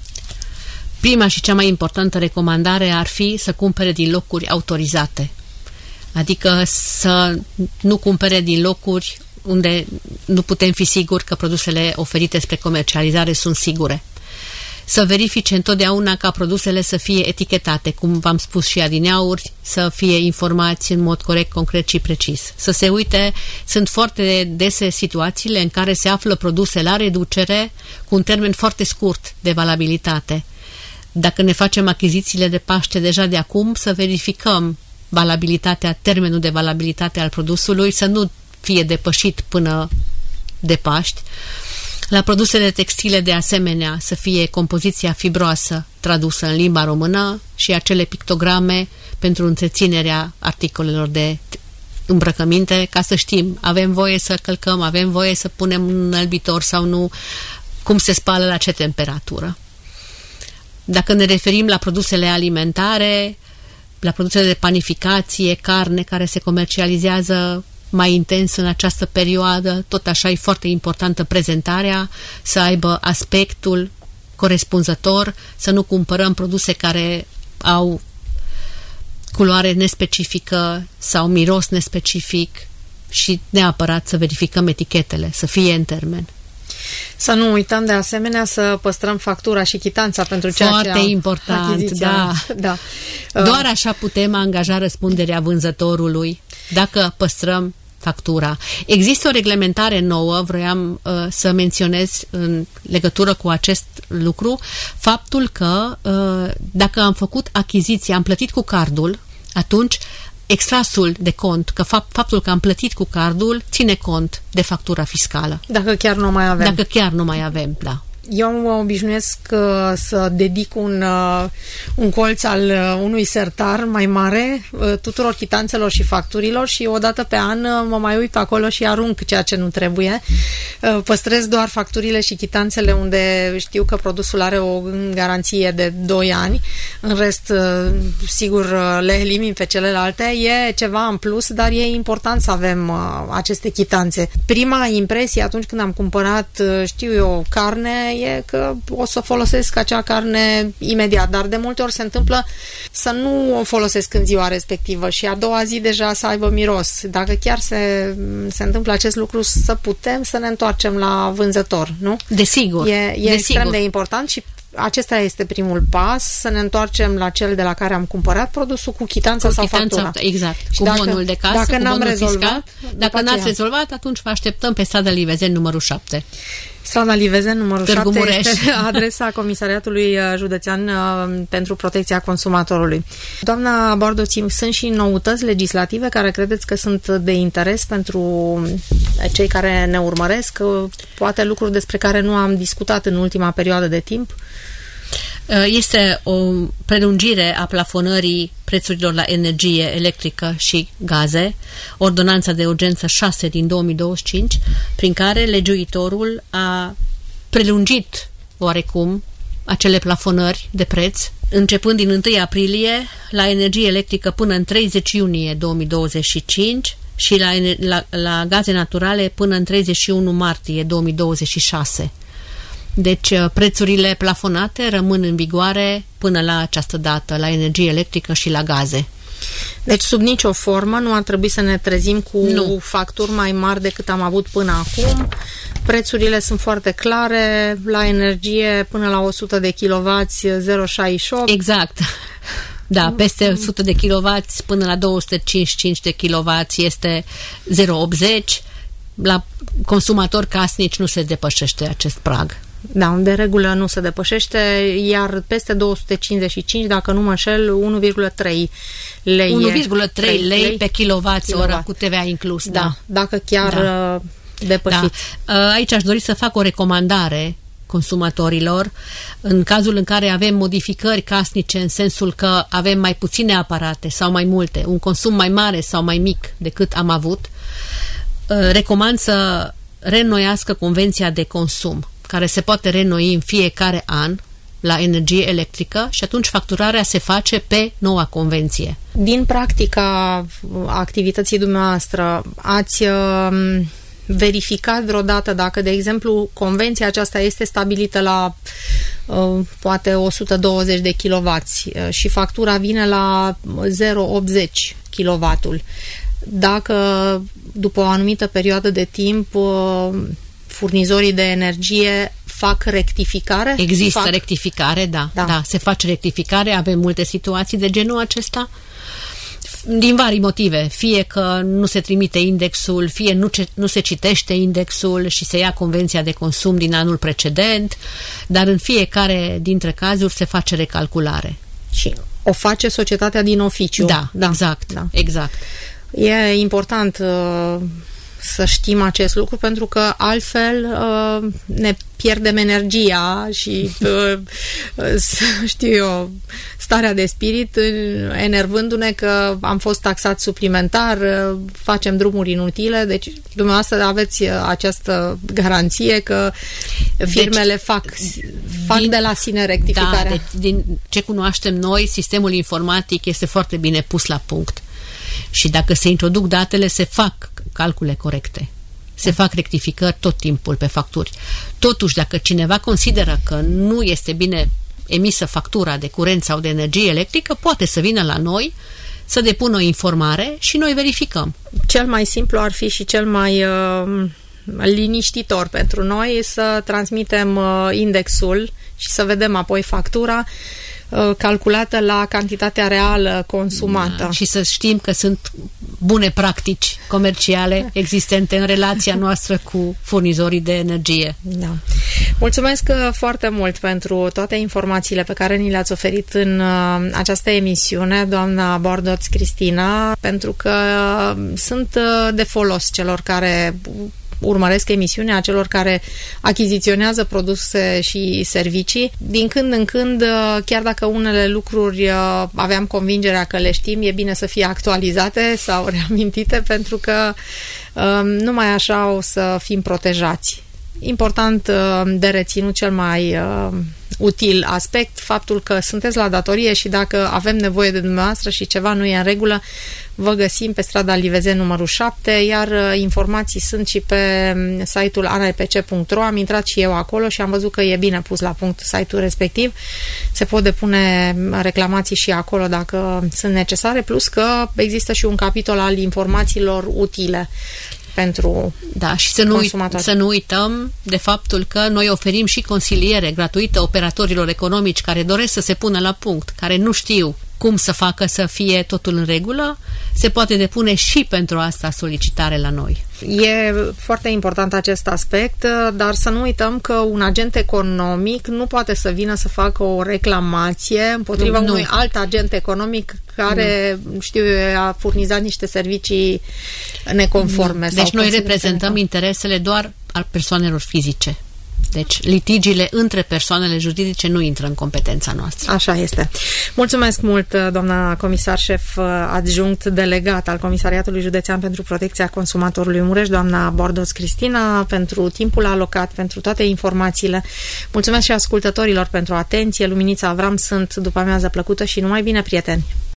Prima și cea mai importantă recomandare ar fi să cumpere din locuri autorizate, adică să nu cumpere din locuri unde nu putem fi siguri că produsele oferite spre comercializare sunt sigure. Să verifice întotdeauna ca produsele să fie etichetate, cum v-am spus și adineauri, să fie informați în mod corect, concret și precis. Să se uite, sunt foarte dese situațiile în care se află produse la reducere cu un termen foarte scurt de valabilitate. Dacă ne facem achizițiile de Paște deja de acum, să verificăm valabilitatea, termenul de valabilitate al produsului, să nu fie depășit până de Paști. La produsele textile de asemenea să fie compoziția fibroasă tradusă în limba română și acele pictograme pentru întreținerea articolelor de îmbrăcăminte, ca să știm, avem voie să călcăm, avem voie să punem un înălbitor sau nu, cum se spală, la ce temperatură. Dacă ne referim la produsele alimentare, la produsele de panificație, carne care se comercializează mai intens în această perioadă, tot așa e foarte importantă prezentarea, să aibă aspectul corespunzător, să nu cumpărăm produse care au culoare nespecifică sau miros nespecific și neapărat să verificăm etichetele, să fie în termen. Să nu uităm de asemenea să păstrăm factura și chitanța pentru ceea foarte ce Foarte important, da. da. Doar așa putem angaja răspunderea vânzătorului, dacă păstrăm factura. Există o reglementare nouă, vroiam uh, să menționez în legătură cu acest lucru, faptul că uh, dacă am făcut achiziție, am plătit cu cardul, atunci extrasul de cont, că fapt, faptul că am plătit cu cardul ține cont de factura fiscală. Dacă chiar nu mai avem. Dacă chiar nu mai avem, da. Eu mă obișnuiesc uh, să dedic un, uh, un colț al uh, unui sertar mai mare uh, tuturor chitanțelor și facturilor și odată pe an uh, mă mai uit acolo și arunc ceea ce nu trebuie. Uh, păstrez doar facturile și chitanțele unde știu că produsul are o garanție de doi ani. În rest, uh, sigur, uh, le elimin pe celelalte. E ceva în plus, dar e important să avem uh, aceste chitanțe. Prima impresie atunci când am cumpărat, uh, știu eu, carne, e că o să folosesc acea carne imediat, dar de multe ori se întâmplă să nu o folosesc în ziua respectivă și a doua zi deja să aibă miros. Dacă chiar se, se întâmplă acest lucru, să putem să ne întoarcem la vânzător, nu? Desigur. E, e de extrem sigur. de important și acesta este primul pas, să ne întoarcem la cel de la care am cumpărat produsul cu chitanța cu sau chitanța, factura. Exact. Și cu dacă, bonul de casă, dacă cu n-am bonul rezolvat, fiscal. Dacă n-ați aceea. rezolvat, atunci vă așteptăm pe strada Livezen numărul șapte. Strada Livezen numărul Târgu șapte Mureș. este adresa Comisariatului Județean pentru Protecția Consumatorului. Doamna Bordoți, sunt și noutăți legislative care credeți că sunt de interes pentru cei care ne urmăresc? Poate lucruri despre care nu am discutat în ultima perioadă de timp? Este o prelungire a plafonării prețurilor la energie electrică și gaze, ordonanța de urgență șase din două mii douăzeci și cinci, prin care legiuitorul a prelungit oarecum acele plafonări de preț, începând din întâi aprilie la energie electrică până în treizeci iunie două mii douăzeci și cinci și la, la, la gaze naturale până în treizeci și unu martie două mii douăzeci și șase. Deci prețurile plafonate rămân în vigoare până la această dată, la energie electrică și la gaze. Deci sub nicio formă nu ar trebui să ne trezim cu nu. facturi mai mari decât am avut până acum. Prețurile sunt foarte clare, la energie până la o sută de kilowați zero virgulă șaizeci și opt. Exact. Da, peste o sută de kilowați până la două sute cincizeci și cinci de kilowați este zero virgulă optzeci. La consumatori casnici nu se depășește acest prag. Da, de regulă nu se depășește, iar peste două sute cincizeci și cinci, dacă nu mă înșel, unu virgulă trei lei. unu virgulă trei lei pe kilowatt oră cu T V A inclus, da. da. Dacă chiar da. depășiți. Da. Aici aș dori să fac o recomandare consumatorilor în cazul în care avem modificări casnice în sensul că avem mai puține aparate sau mai multe, un consum mai mare sau mai mic decât am avut. Recomand să reînnoiască convenția de consum, care se poate reînnoi în fiecare an la energie electrică și atunci facturarea se face pe noua convenție. Din practica activității dumneavoastră, ați uh, verificat vreodată dacă, de exemplu, convenția aceasta este stabilită la uh, poate o sută douăzeci de kilowați uh, și factura vine la zero virgulă optzeci kilowattul. Dacă după o anumită perioadă de timp uh, furnizorii de energie fac rectificare? Există fac... rectificare, da, da. Da. Se face rectificare, avem multe situații de genul acesta. Din vari motive, fie că nu se trimite indexul, fie nu, ce, nu se citește indexul și se ia convenția de consum din anul precedent, dar în fiecare dintre cazuri se face recalculare. Și o face societatea din oficiu. Da, da. exact, da. exact. E important uh, să știm acest lucru, pentru că altfel uh, ne pierdem energia și uh, știu eu, starea de spirit, enervându-ne că am fost taxat suplimentar, uh, facem drumuri inutile. Deci dumneavoastră aveți această garanție că firmele deci, fac, fac din, de la sine rectificarea. Da, deci din ce cunoaștem noi, sistemul informatic este foarte bine pus la punct. Și dacă se introduc datele, se fac calcule corecte. Se fac rectificări tot timpul pe facturi. Totuși, dacă cineva consideră că nu este bine emisă factura de curent sau de energie electrică, poate să vină la noi, să depună o informare și noi verificăm. Cel mai simplu ar fi și cel mai uh, liniștitor pentru noi să transmitem uh, indexul și să vedem apoi factura calculată la cantitatea reală consumată. Da, și să știm că sunt bune practici comerciale existente în relația noastră cu furnizorii de energie. Da. Mulțumesc foarte mult pentru toate informațiile pe care ni le-ați oferit în această emisiune, doamna Bordoți Cristina, pentru că sunt de folos celor care urmăresc emisiunea, celor care achiziționează produse și servicii. Din când în când, chiar dacă unele lucruri aveam convingerea că le știm, e bine să fie actualizate sau reamintite, pentru că numai așa o să fim protejați. important de reținut, cel mai uh, util aspect, faptul că sunteți la datorie și dacă avem nevoie de dumneavoastră și ceva nu e în regulă, vă găsim pe strada Livezeni numărul șapte, iar uh, informații sunt și pe site-ul a n p c punct r o. Am intrat și eu acolo și am văzut că e bine pus la punct site-ul respectiv. Se pot depune reclamații și acolo dacă sunt necesare, plus că există și un capitol al informațiilor utile pentru da, și să nu, uit, să nu uităm de faptul că noi oferim și consiliere gratuită operatorilor economici care doresc să se pună la punct, care nu știu cum să facă să fie totul în regulă, se poate depune și pentru asta solicitare la noi. E foarte important acest aspect, dar să nu uităm că un agent economic nu poate să vină să facă o reclamație împotriva nu, unui nu. alt agent economic care, nu. știu eu, a furnizat niște servicii neconforme. Deci noi reprezentăm interesele doar al persoanelor fizice. Deci litigiile între persoanele juridice nu intră în competența noastră. Așa este. Mulțumesc mult, doamna comisar șef adjunct delegat al Comisariatului Județean pentru Protecția Consumatorului Mureș, doamna Bordos Cristina, pentru timpul alocat, pentru toate informațiile. Mulțumesc și ascultătorilor pentru atenție. Luminița Avram sunt, după amiază plăcută și numai bine, prieteni!